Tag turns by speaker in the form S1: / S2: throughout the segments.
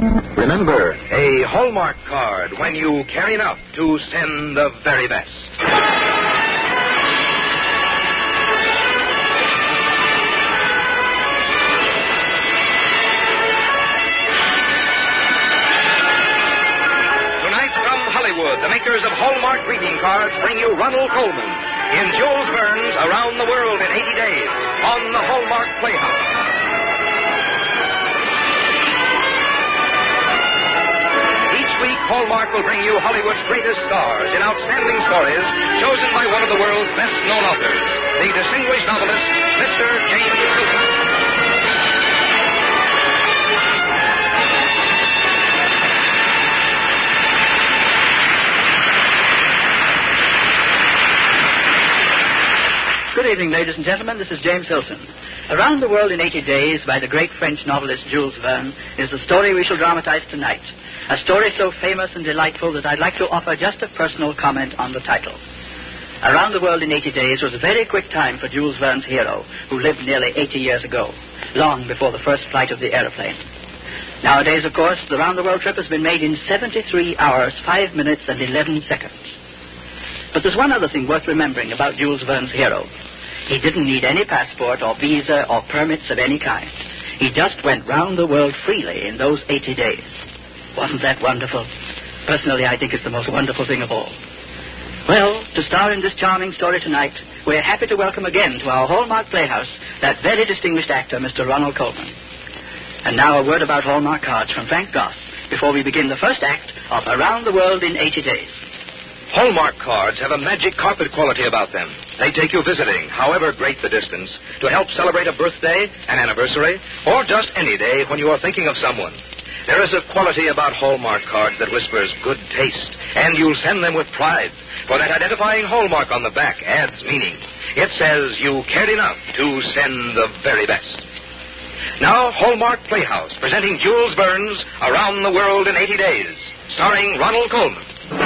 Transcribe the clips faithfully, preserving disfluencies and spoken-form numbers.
S1: Remember, a Hallmark card when you care enough to send the very best. Tonight from Hollywood, the makers of Hallmark greeting cards bring you Ronald Colman in Jules Verne's Around the World in eighty days on the Hallmark Playhouse. Hallmark will bring you Hollywood's greatest stars in outstanding stories chosen by one of the world's best-known authors, the distinguished novelist, Mister James Hilton.
S2: Good evening, ladies and gentlemen. This is James Hilton. Around the World in eighty days by the great French novelist Jules Verne is the story we shall dramatize tonight. A story so famous and delightful that I'd like to offer just a personal comment on the title. Around the World in eighty days was a very quick time for Jules Verne's hero, who lived nearly eighty years ago, long before the first flight of the aeroplane. Nowadays, of course, the round-the-world trip has been made in seventy-three hours, five minutes, and eleven seconds. But there's one other thing worth remembering about Jules Verne's hero. He didn't need any passport or visa or permits of any kind. He just went round the world freely in those eighty days. Wasn't that wonderful? Personally, I think it's the most wonderful thing of all. Well, to star in this charming story tonight, we're happy to welcome again to our Hallmark Playhouse that very distinguished actor, Mister Ronald Colman. And now a word about Hallmark cards from Frank Goss before we begin the first act of Around the World in eighty days.
S1: Hallmark cards have a magic carpet quality about them. They take you visiting, however great the distance, to help celebrate a birthday, an anniversary, or just any day when you are thinking of someone. There is a quality about Hallmark cards that whispers good taste, and you'll send them with pride, for that identifying Hallmark on the back adds meaning. It says you cared enough to send the very best. Now, Hallmark Playhouse, presenting Jules Verne's Around the World in eighty days, starring Ronald Colman.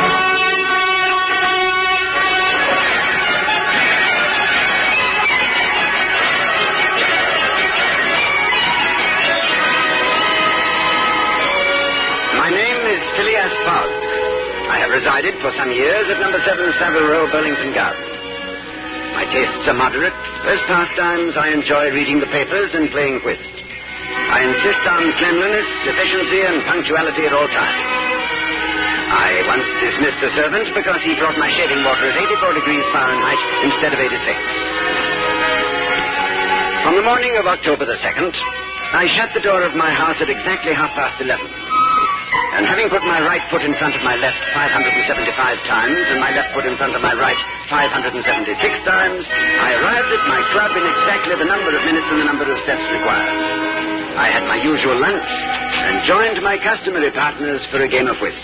S3: I have resided for some years at number seven Savile Row, Burlington Gardens. My tastes are moderate. As pastimes, I enjoy reading the papers and playing whist. I insist on cleanliness, efficiency, and punctuality at all times. I once dismissed a servant because he brought my shaving water at eighty-four degrees Fahrenheit instead of eighty-six. On the morning of October the second, I shut the door of my house at exactly half past eleven. And having put my right foot in front of my left five hundred seventy-five times and my left foot in front of my right five hundred seventy-six times, I arrived at my club in exactly the number of minutes and the number of steps required. I had my usual lunch and joined my customary partners for a game of whist.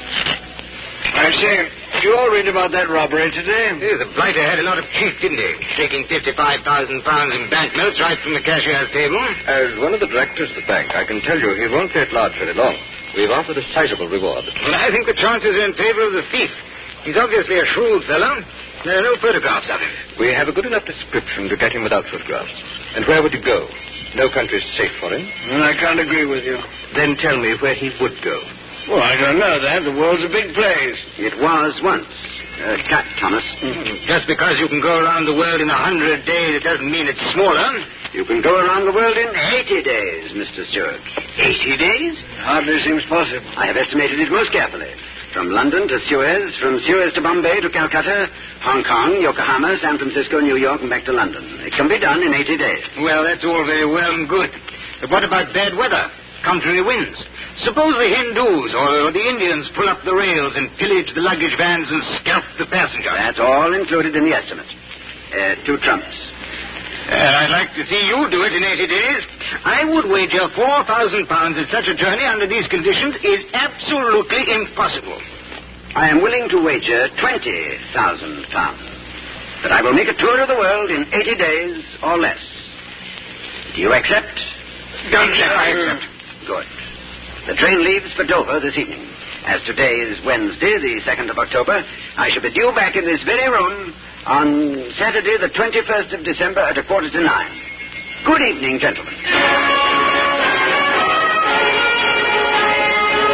S4: I say, you all read about that robbery today?
S5: Yeah, the blighter had a lot of cheek, didn't he? Taking fifty-five thousand pounds in banknotes right from the cashier's table.
S4: As one of the directors of the bank, I can tell you he won't be at large very long. We've offered a sizable reward.
S5: Well, I think the chances are in favor of the thief. He's obviously a shrewd fellow. There are no photographs of him.
S4: We have a good enough description to get him without photographs. And where would he go? No country's safe for him.
S6: Well, I can't agree with you.
S4: Then tell me where he would go.
S6: Well, I don't know that. The world's a big place.
S3: It was once. Uh, cut, Thomas.
S5: Mm-hmm. Just because you can go around the world in a hundred days, it doesn't mean it's smaller.
S3: You can go around the world in eighty days, Mister Stewart.
S5: Eighty days?
S6: Hardly seems possible.
S3: I have estimated it most carefully. From London to Suez, from Suez to Bombay to Calcutta, Hong Kong, Yokohama, San Francisco, New York, and back to London. It can be done in eighty days.
S5: Well, that's all very well and good. But what about bad weather? Contrary winds? Suppose the Hindus or the Indians pull up the rails and pillage the luggage vans and scalp the passengers.
S3: That's all included in the estimate. Uh, two trumps.
S5: Uh, I'd like to see you do it in eighty days. I would wager four thousand pounds that such a journey under these conditions is absolutely impossible.
S3: I am willing to wager twenty thousand pounds. But I will make a tour of the world in eighty days or less. Do you accept?
S5: Don't I accept.
S3: Good. The train leaves for Dover this evening. As today is Wednesday, the second of October, I shall be due back in this very room on Saturday, the twenty-first of December at a quarter to nine. Good evening, gentlemen.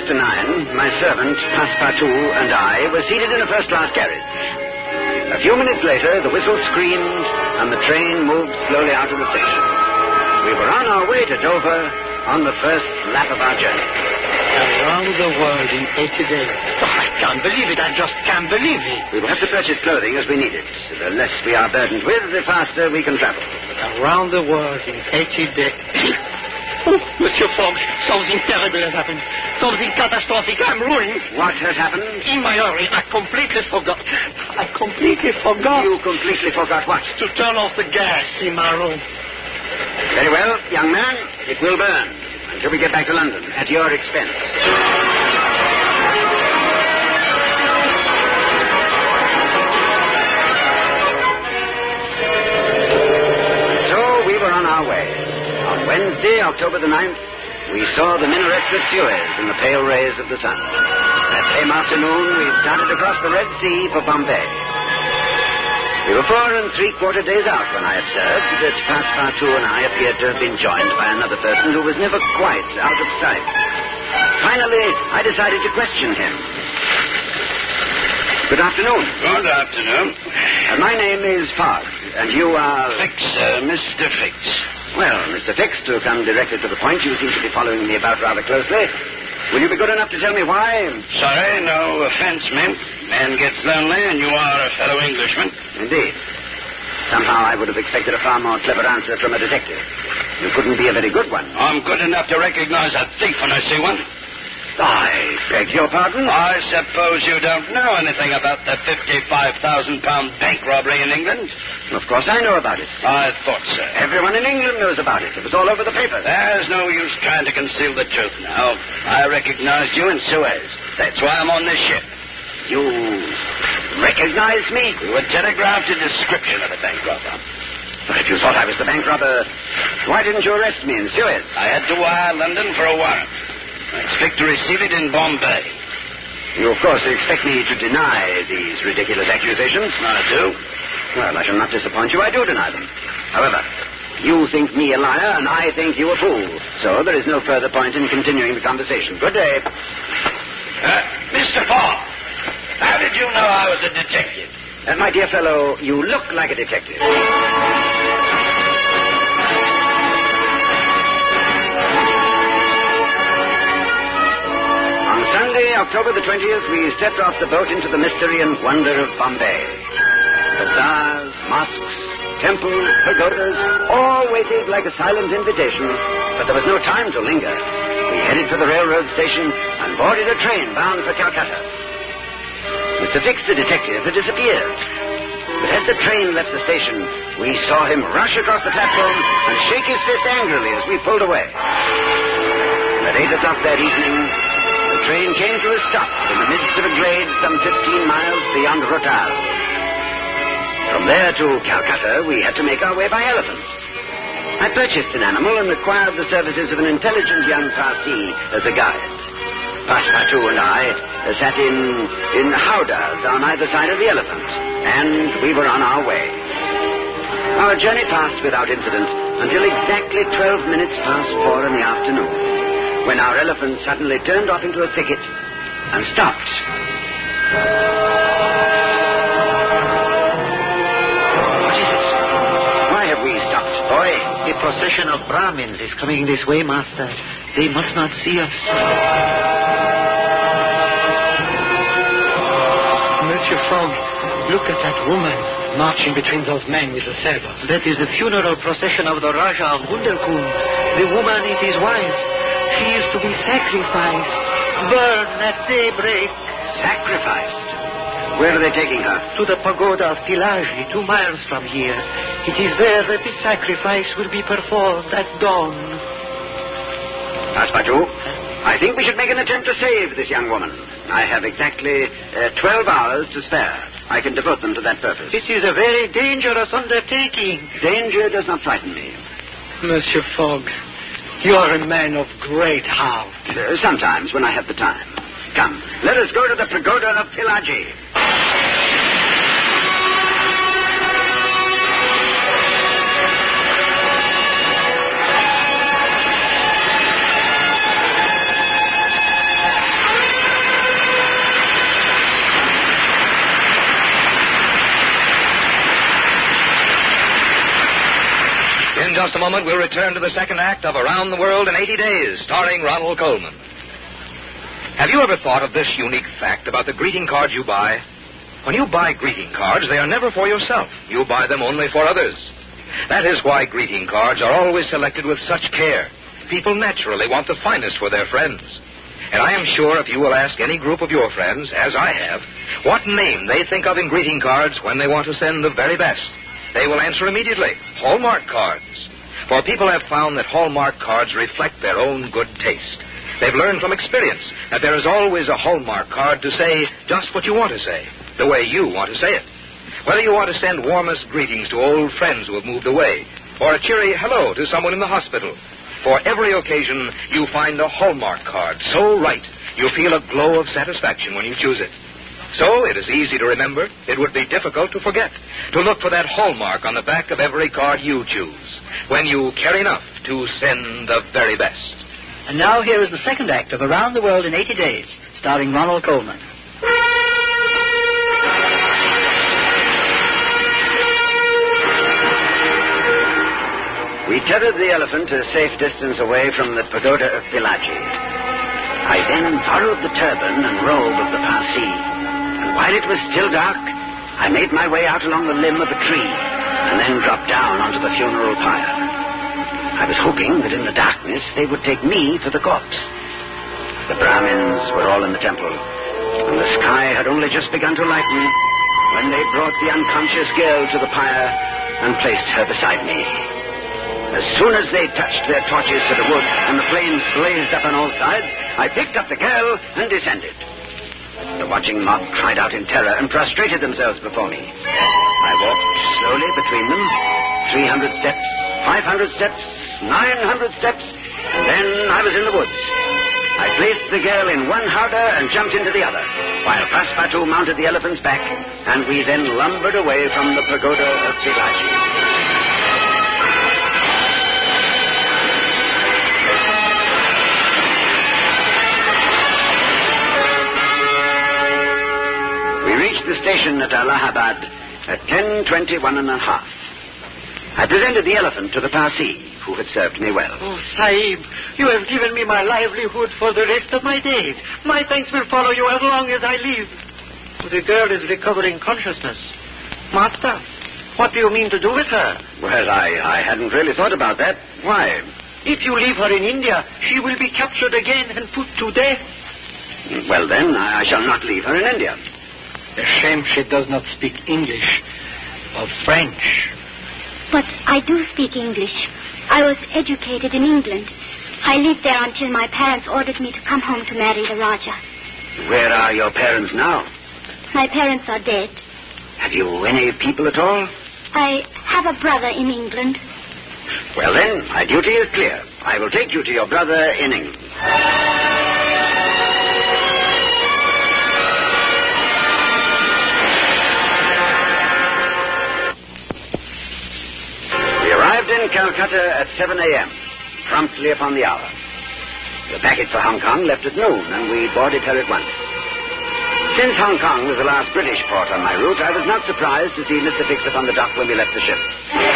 S3: after nine, my servant, Passepartout, and I were seated in a first-class carriage. A few minutes later, the whistle screamed, and the train moved slowly out of the station. We were on our way to Dover on the first lap of our journey.
S7: Around the world in eighty days. Oh, I can't believe it. I just can't believe it.
S3: We will have to purchase clothing as we need it. The less we are burdened with, the faster we can travel.
S7: Around the world in eighty days. Oh, Monsieur Fogg, something terrible has happened. Something catastrophic. I'm ruined.
S3: What has happened?
S7: In my hurry, I completely forgot. I completely forgot.
S3: You completely forgot what?
S7: To turn off the gas in my room.
S3: Very well, young man. It will burn until we get back to London at your expense. So we were on our way. On Wednesday, October the ninth, we saw the minarets of Suez in the pale rays of the sun. That same afternoon, we started across the Red Sea for Bombay. We were four and three-quarter days out when I observed that Passepartout and I appeared to have been joined by another person who was never quite out of sight. Finally, I decided to question him. Good afternoon.
S6: Good afternoon.
S3: Uh, my name is Fogg, and you are...
S6: Fix, uh, Mister Fix.
S3: Well, Mister Fix, to come directly to the point, you seem to be following me about rather closely. Will you be good enough to tell me why?
S6: Sorry, no offense meant. Man gets lonely, and you are a fellow Englishman.
S3: Indeed. Somehow I would have expected a far more clever answer from a detective. You couldn't be a very good one.
S6: I'm good enough to recognize a thief when I see one.
S3: I beg your pardon?
S6: I suppose you don't know anything about the fifty-five thousand pound bank robbery in England?
S3: Of course I know about it.
S6: I thought so.
S3: Everyone in England knows about it. It was all over the papers.
S6: There's no use trying to conceal the truth now. I recognized you in Suez. That's why I'm on this ship.
S3: You recognize me?
S6: We were telegraphed a description of the bank robber.
S3: But if you thought I was the bank robber, why didn't you arrest me in Suez?
S6: I had to wire London for a warrant. I expect to receive it in Bombay.
S3: You, of course, expect me to deny these ridiculous accusations?
S6: I do.
S3: Well, I shall not disappoint you. I do deny them. However, you think me a liar, and I think you a fool. So there is no further point in continuing the conversation. Good day.
S6: Uh, Mister Fogg, how did you know I was a detective?
S3: Uh, my dear fellow, you look like a detective. On Sunday, October the twentieth, we stepped off the boat into the mystery and wonder of Bombay. Bazaars, mosques, temples, pagodas, all waited like a silent invitation, but there was no time to linger. We headed for the railroad station and boarded a train bound for Calcutta. Mister Fix, the detective, had disappeared. But as the train left the station, we saw him rush across the platform and shake his fist angrily as we pulled away. And at eight o'clock that evening, the train came to a stop in the midst of a glade some fifteen miles beyond Rotal. From there to Calcutta, we had to make our way by elephant. I purchased an animal and acquired the services of an intelligent young Parsi as a guide. Passepartout and I sat in, in howdahs on either side of the elephant, and we were on our way. Our journey passed without incident until exactly twelve minutes past four in the afternoon, when our elephant suddenly turned off into a thicket and stopped. What is it? Why have we stopped, boy?
S7: A procession of Brahmins is coming this way, master. They must not see us. Monsieur Fogg, look at that woman marching between those men with the sabre. That is the funeral procession of the Raja of Bundelkund. The woman is his wife. She is to be sacrificed, burned at daybreak.
S3: Sacrificed? Where are they taking her?
S7: To the pagoda of Pilaji, two miles from here. It is there that the sacrifice will be performed at dawn.
S3: Passepartout, I think we should make an attempt to save this young woman. I have exactly uh, twelve hours to spare. I can devote them to that purpose.
S7: It is a very dangerous undertaking.
S3: Danger does not frighten me.
S7: Monsieur Fogg, you are a man of great heart.
S3: Uh, sometimes, when I have the time. Come, let us go to the pagoda of Pilaji.
S1: just a moment, we'll return to the second act of Around the World in eighty days, starring Ronald Colman. Have you ever thought of this unique fact about the greeting cards you buy? When you buy greeting cards, they are never for yourself. You buy them only for others. That is why greeting cards are always selected with such care. People naturally want the finest for their friends. And I am sure if you will ask any group of your friends, as I have, what name they think of in greeting cards when they want to send the very best, they will answer immediately, Hallmark cards. For people have found that Hallmark cards reflect their own good taste. They've learned from experience that there is always a Hallmark card to say just what you want to say, the way you want to say it. Whether you want to send warmest greetings to old friends who have moved away, or a cheery hello to someone in the hospital, for every occasion you find a Hallmark card so right you feel a glow of satisfaction when you choose it. So it is easy to remember. It would be difficult to forget. To look for that Hallmark on the back of every card you choose when you care enough to send the very best.
S2: And now here is the second act of Around the World in eighty days, starring Ronald Colman.
S3: We tethered the elephant a safe distance away from the pagoda of Pillaji. I then borrowed the turban and robe of the Parsi, and while it was still dark, I made my way out along the limb of a tree, and then dropped down onto the funeral pyre. I was hoping that in the darkness they would take me for the corpse. The Brahmins were all in the temple, and the sky had only just begun to lighten when they brought the unconscious girl to the pyre and placed her beside me. As soon as they touched their torches to the wood and the flames blazed up on all sides, I picked up the girl and descended. The watching mob cried out in terror and prostrated themselves before me. I walked slowly between them, three hundred steps, five hundred steps, nine hundred steps, and then I was in the woods. I placed the girl in one howdah and jumped into the other, while Passepartout mounted the elephant's back, and we then lumbered away from the pagoda of Pillaji. We reached the station at Allahabad at ten twenty-one and a half. I presented the elephant to the Parsi, who had served me well.
S7: Oh, Sahib, you have given me my livelihood for the rest of my days. My thanks will follow you as long as I live. The girl is recovering consciousness. Master, what do you mean to do with her?
S3: Well, I, I hadn't really thought about that. Why?
S7: If you leave her in India, she will be captured again and put to death.
S3: Well, then, I, I shall not leave her in India.
S7: A shame she does not speak English or French.
S8: But I do speak English. I was educated in England. I lived there until my parents ordered me to come home to marry the Raja.
S3: Where are your parents now?
S8: My parents are dead.
S3: Have you any people at all?
S8: I have a brother in England.
S3: Well, then, my duty is clear. I will take you to your brother in England. In Calcutta at seven a.m., promptly upon the hour. The packet for Hong Kong left at noon, and we boarded her at once. Since Hong Kong was the last British port on my route, I was not surprised to see Mister Fix upon the dock when we left the ship.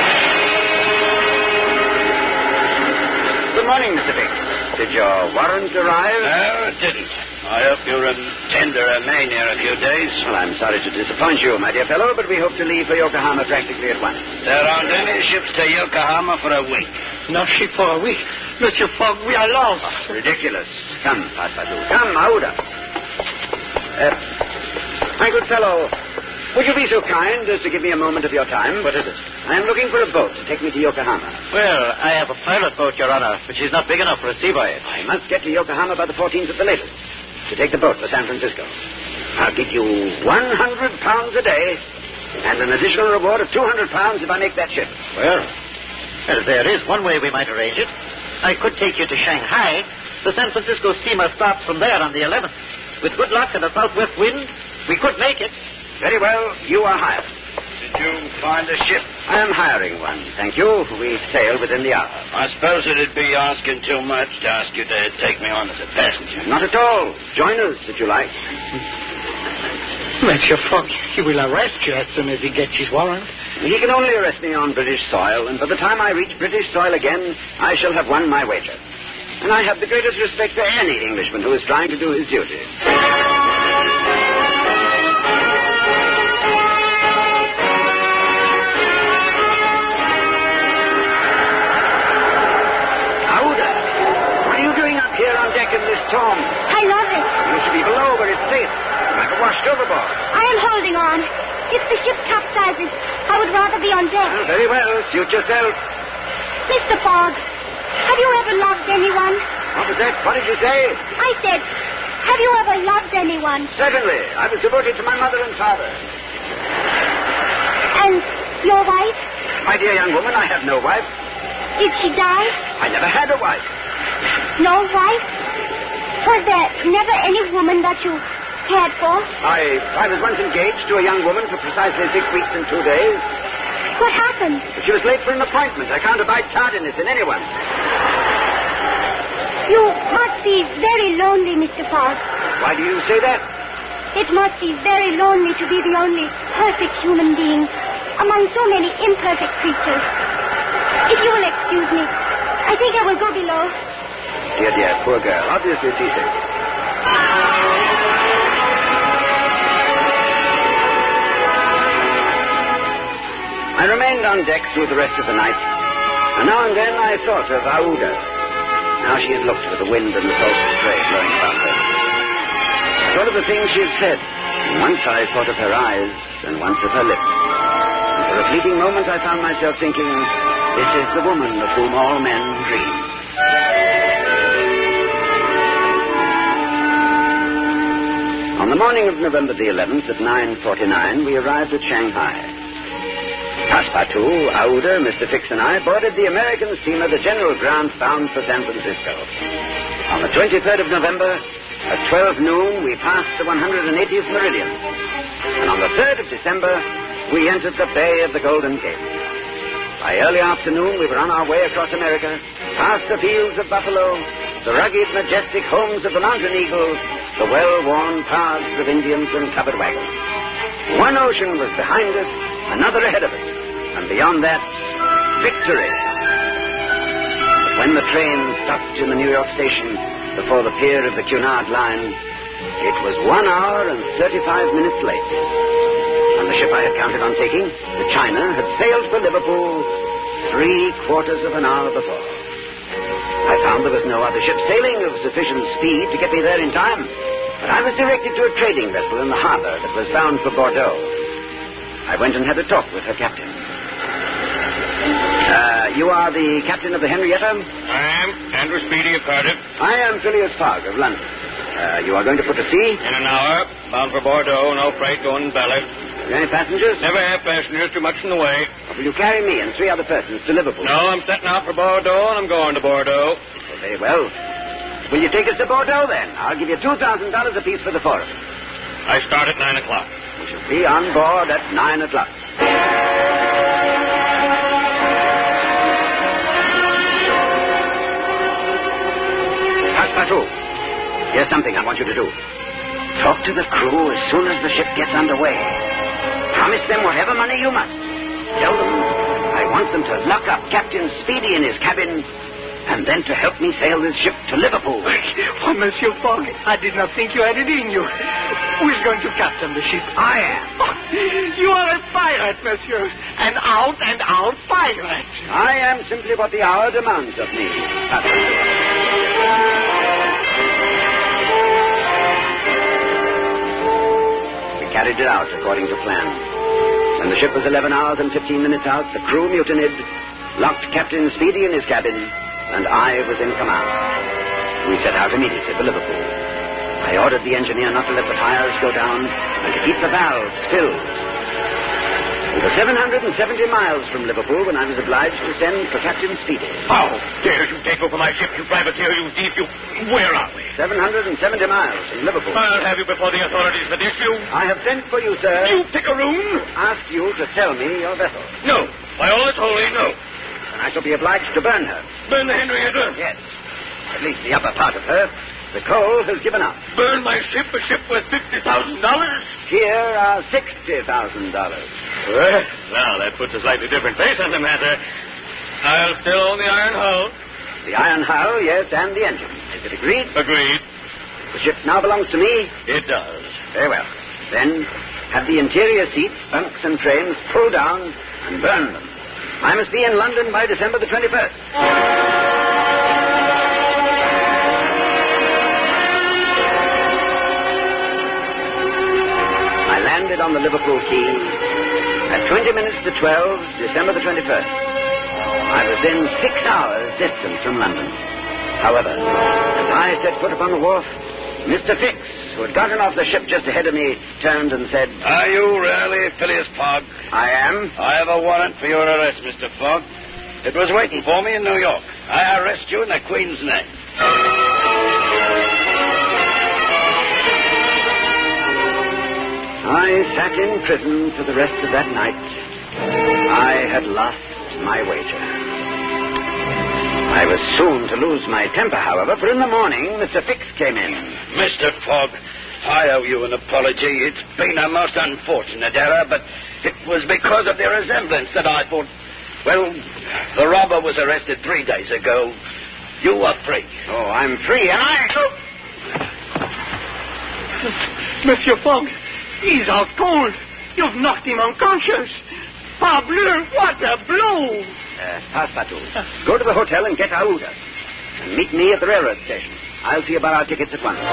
S3: Good morning, Mister Fix. Did your warrant arrive?
S6: No, it didn't. I hope you'll attend to remain here a few days.
S3: Well, I'm sorry to disappoint you, my dear fellow, but we hope to leave for Yokohama practically at once.
S6: There aren't any ships to Yokohama for a week.
S7: No ship for a week. Monsieur Fogg, we are lost.
S3: Oh, ridiculous. Come, Passepartout. Come, Aouda. Uh, my good fellow, would you be so kind as to give me a moment of your time?
S7: What is it?
S3: I am looking for a boat to take me to Yokohama.
S7: Well, I have a pilot boat, Your Honor, but she's not big enough for a sea voyage.
S3: I must get to Yokohama by the fourteenth at the latest to take the boat for San Francisco. I'll give you one hundred pounds a day and an additional reward of two hundred pounds if I make that ship.
S7: Well, well, there is one way we might arrange it. I could take you to Shanghai. The San Francisco steamer starts from there on the eleventh. With good luck and a southwest wind, we could make it.
S3: Very well, you are hired.
S6: Did you find a ship?
S3: I am hiring one, thank you. We sail within the hour.
S6: I suppose it'd be asking too much to ask you to take me on as a passenger.
S3: Not at all. Join us, if you like.
S7: Monsieur Fogg, he will arrest you as soon as he gets his warrant.
S3: He can only arrest me on British soil, and by the time I reach British soil again, I shall have won my wager. And I have the greatest respect for any Englishman who is trying to do his duty. Aouda, what are you doing up here on deck in this storm?
S8: I love it.
S3: You should be below where it's safe. You might be washed overboard.
S8: I am holding on. If the ship capsizes, I would rather be on deck.
S3: Well, very well. Suit yourself.
S8: Mister Fogg, have you ever loved anyone?
S3: What was that? What did you say?
S8: I said, have you ever loved anyone?
S3: Certainly. I was devoted to my mother and father.
S8: And your wife?
S3: My dear young woman, I have no wife.
S8: Did she die?
S3: I never had a wife.
S8: No wife? Was there never any woman that you cared for?
S3: I I was once engaged to a young woman for precisely six weeks and two days.
S8: What happened?
S3: But she was late for an appointment. I can't abide tardiness in anyone.
S8: You must be very lonely, Mister Fogg.
S3: Why do you say that?
S8: It must be very lonely to be the only perfect human being among so many imperfect creatures. If you will excuse me, I think I will go below.
S3: Dear, dear, poor girl. Obviously seasick. I remained on deck through the rest of the night, and now and then I thought of Aouda. Now she had looked with the wind and the salt spray blowing about her. I thought of the things she had said, and once I thought of her eyes, and once of her lips. And for a fleeting moment I found myself thinking, this is the woman of whom all men dream. On the morning of November the eleventh at nine forty-nine, we arrived at Shanghai. Passepartout, Aouda, Mister Fix, and I boarded the American steamer, the General Grant, bound for San Francisco. On the twenty-third of November, at twelve noon, we passed the one hundred eightieth meridian. And on the third of December, we entered the Bay of the Golden Gate. By early afternoon, we were on our way across America, past the fields of buffalo, the rugged, majestic homes of the mountain eagles, the well-worn paths of Indians and covered wagons. One ocean was behind us, another ahead of us, and beyond that, victory. But when the train stopped in the New York station before the pier of the Cunard line, it was one hour and thirty-five minutes late. And the ship I had counted on taking, the China, had sailed for Liverpool three quarters of an hour before. I found there was no other ship sailing of sufficient speed to get me there in time, but I was directed to a trading vessel in the harbor that was bound for Bordeaux. I went and had a talk with her captain. Uh, you are the captain of the Henrietta?
S9: I am. Andrew Speedy of Cardiff.
S3: I am Phileas Fogg of London. Uh, you are going to put to sea?
S9: In an hour. Bound for Bordeaux. No freight going belly.
S3: Are there any passengers?
S9: Never have passengers. Too much in the way.
S3: Will you carry me and three other persons to Liverpool?
S9: No, I'm setting out for Bordeaux, and I'm going to Bordeaux.
S3: Well, very well. Will you take us to Bordeaux, then? I'll give you two thousand dollars apiece for the four of us.
S9: I start at nine o'clock.
S3: We shall be on board at nine o'clock. Passepartout, here's something I want you to do. Talk to the crew as soon as the ship gets underway. Promise them whatever money you must. Tell them I want them to lock up Captain Speedy in his cabin and then to help me sail this ship to Liverpool.
S7: Oh, Monsieur Fogg, I did not think you had it in you. Who is going to captain the ship?
S3: I am.
S7: Oh, you are a pirate, Monsieur. An out-and-out pirate.
S3: I am simply what the hour demands of me. We carried it out according to plan. When the ship was eleven hours and fifteen minutes out, the crew mutinied, locked Captain Speedy in his cabin, and I was in command. We set out immediately for Liverpool. I ordered the engineer not to let the tires go down and to keep the valves filled. We were seven hundred seventy miles from Liverpool when I was obliged to send for Captain Speedy.
S9: How dare you take over my ship, you privateer, you thief, you... Where are we?
S3: seven hundred seventy miles from Liverpool.
S9: I'll have you before the authorities for this, you...
S3: I have sent for you, sir.
S9: You pickaroon!
S3: Ask you to sell me your vessel.
S9: No. By all that's holy, no.
S3: And I shall be obliged to burn her.
S9: Burn the Henrietta?
S3: Yes. At least the upper part of her. The coal has given up.
S9: Burn my ship, a ship worth fifty thousand dollars?
S3: Here are sixty thousand dollars.
S9: Well, now that puts a slightly different face on the matter. I'll still own the iron hull.
S3: The iron hull, yes, and the engine. Is it agreed?
S9: Agreed.
S3: The ship now belongs to me?
S9: It does.
S3: Very well. Then have the interior seats, bunks, and frames pulled down and burn them. I must be in London by December the twenty-first. I landed on the Liverpool quay at twenty minutes to twelve, December the twenty-first. I was then six hours distant from London. However, as I set foot upon the wharf, Mister Fix, who had gotten off the ship just ahead of me, turned and said,
S6: Are you really Phileas Fogg?
S3: I am.
S6: I have a warrant for your arrest, Mister Fogg. It was waiting for me in New York. I arrest you in the Queen's name.
S3: I sat in prison for the rest of that night. I had lost my wager. I was soon to lose my temper, however, for in the morning Mister Fix came in.
S6: Mister Fogg, I owe you an apology. It's been a most unfortunate error, but it was because of the resemblance that I thought... Well, the robber was arrested three days ago. You are free.
S3: Oh, I'm free, and I...
S7: Oh. Monsieur Fogg, he's out cold. You've knocked him unconscious. Parbleu, what a blow!
S3: Uh, Passepartout, go to the hotel and get Aouda. And meet me at the railroad station. I'll see about our tickets at once.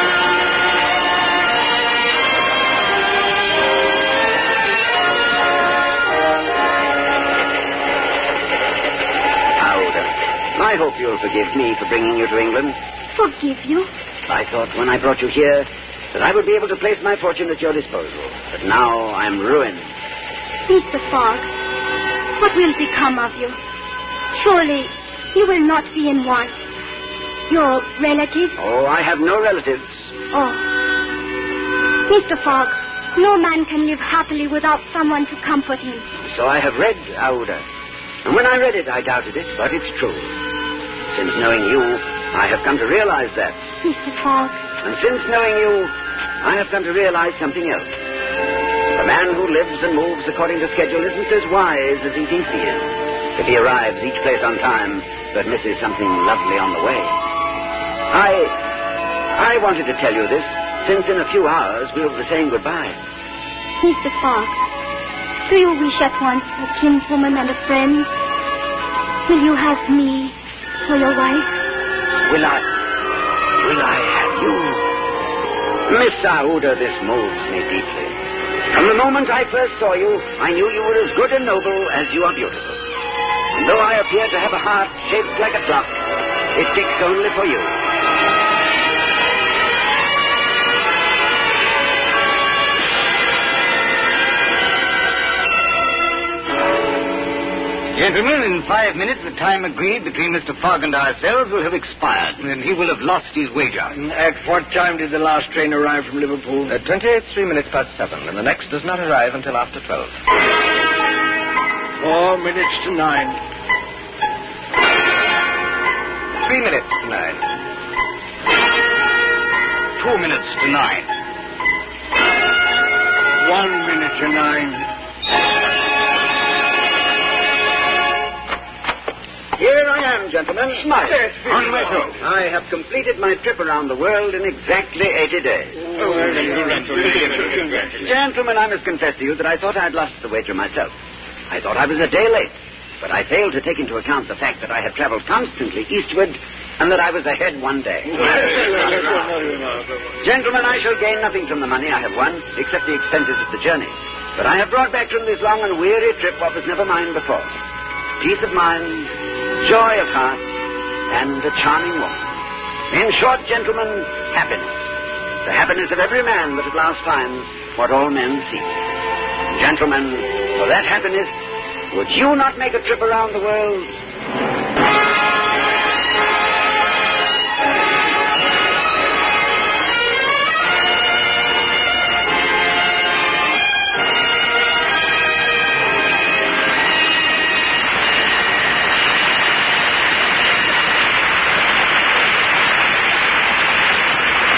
S3: Aouda, I hope you'll forgive me for bringing you to England.
S8: Forgive you?
S3: I thought when I brought you here that I would be able to place my fortune at your disposal. But now I'm ruined.
S8: Mister Fogg, what will become of you? Surely you will not be in want. Your relatives?
S3: Oh, I have no relatives.
S8: Oh. Mister Fogg, no man can live happily without someone to comfort him.
S3: So I have read Aouda. And when I read it, I doubted it, but it's true. Since knowing you, I have come to realize that.
S8: Mister Fogg.
S3: And since knowing you, I have come to realize something else. The man who lives and moves according to schedule isn't as wise as he thinks he is. If he arrives each place on time, but misses something lovely on the way. I... I wanted to tell you this, since in a few hours we'll be saying goodbye.
S8: Mister Fogg, do you wish at once a kinswoman and a friend? Will you have me for your wife?
S3: Will I... Will I have you? Miss Aouda, this moves me deeply. From the moment I first saw you, I knew you were as good and noble as you are beautiful. And though I appear to have a heart shaped like a clock, it ticks only for you.
S5: Gentlemen, in five minutes, the time agreed between Mister Fogg and ourselves will have expired, and he will have lost his wager.
S7: At what time did the last train arrive from Liverpool?
S1: At twenty-three minutes past seven, and the next does not arrive until after twelve.
S7: Four minutes to nine.
S1: Three minutes to nine.
S5: Two minutes to nine.
S7: One minute to nine.
S3: Here I am, gentlemen. Smile.
S5: On my toe.
S3: I have completed my trip around the world in exactly eighty days.
S5: Oh,
S3: Gentlemen, I must confess to you that I thought I'd lost the wager myself. I thought I was a day late, but I failed to take into account the fact that I had traveled constantly eastward and that I was ahead one day. Gentlemen, I shall gain nothing from the money I have won, except the expenses of the journey. But I have brought back from this long and weary trip what was never mine before. Peace of mind, joy of heart, and a charming woman. In short, gentlemen, happiness. The happiness of every man that at last finds what all men seek. Gentlemen, for that happiness, would you not make a trip around the world?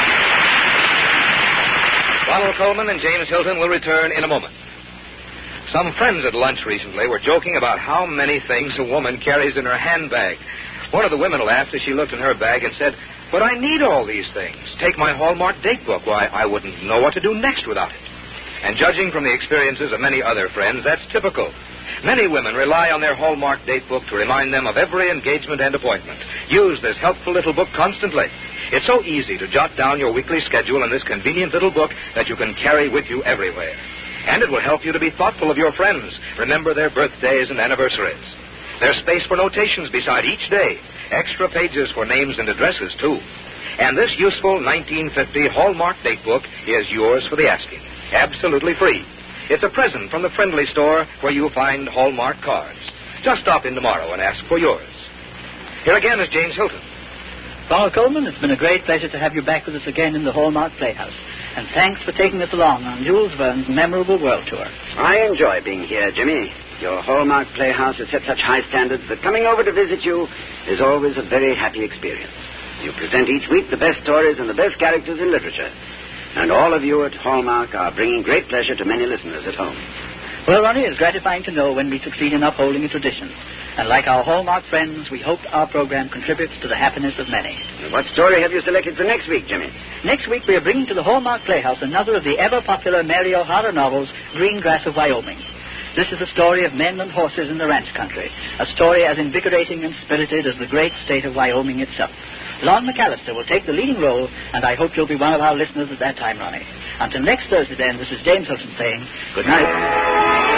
S1: Ronald Colman and James Hilton will return in a moment. Some friends at lunch recently were joking about how many things a woman carries in her handbag. One of the women laughed as she looked in her bag and said, "But I need all these things. Take my Hallmark date book. Why, I wouldn't know what to do next without it." And judging from the experiences of many other friends, that's typical. Many women rely on their Hallmark date book to remind them of every engagement and appointment. Use this helpful little book constantly. It's so easy to jot down your weekly schedule in this convenient little book that you can carry with you everywhere. And it will help you to be thoughtful of your friends. Remember their birthdays and anniversaries. There's space for notations beside each day. Extra pages for names and addresses, too. And this useful nineteen fifty Hallmark date book is yours for the asking. Absolutely free. It's a present from the friendly store where you'll find Hallmark cards. Just stop in tomorrow and ask for yours. Here again is James Hilton.
S2: Paul Coleman, it's been a great pleasure to have you back with us again in the Hallmark Playhouse. And thanks for taking us along on Jules Verne's memorable world tour.
S3: I enjoy being here, Jimmy. Your Hallmark Playhouse has set such high standards that coming over to visit you is always a very happy experience. You present each week the best stories and the best characters in literature. And all of you at Hallmark are bringing great pleasure to many listeners at home.
S2: Well, Ronnie, it's gratifying to know when we succeed in upholding a tradition. And like our Hallmark friends, we hope our program contributes to the happiness of many.
S3: What story have you selected for next week, Jimmy?
S2: Next week, we are bringing to the Hallmark Playhouse another of the ever-popular Mary O'Hara novels, Green Grass of Wyoming. This is a story of men and horses in the ranch country, a story as invigorating and spirited as the great state of Wyoming itself. Lon McAllister will take the leading role, and I hope you'll be one of our listeners at that time, Ronnie. Until next Thursday, then, this is James Hilton saying good night.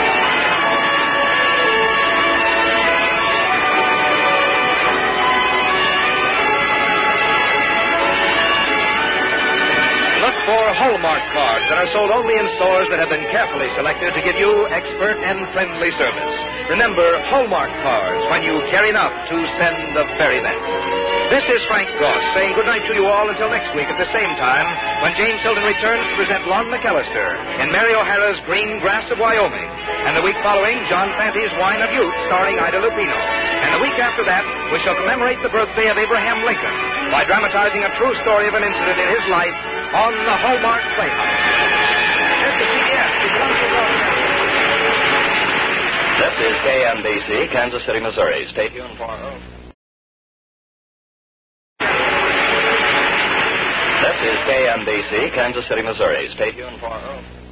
S1: For Hallmark cards that are sold only in stores that have been carefully selected to give you expert and friendly service. Remember, Hallmark cards when you care enough to send the very best. This is Frank Goss saying goodnight to you all until next week at the same time when James Hilton returns to present Lon McAllister in Mary O'Hara's Green Grass of Wyoming. And the week following, John Fante's Wine of Youth starring Ida Lupino. And the week after that, we shall commemorate the birthday of Abraham Lincoln by dramatizing a true story of an incident in his life on the Hallmark Playhouse. This is C B S.
S10: This is K M B C, Kansas City, Missouri. Stay tuned for... This is K M B C, Kansas City, Missouri. Stay tuned for...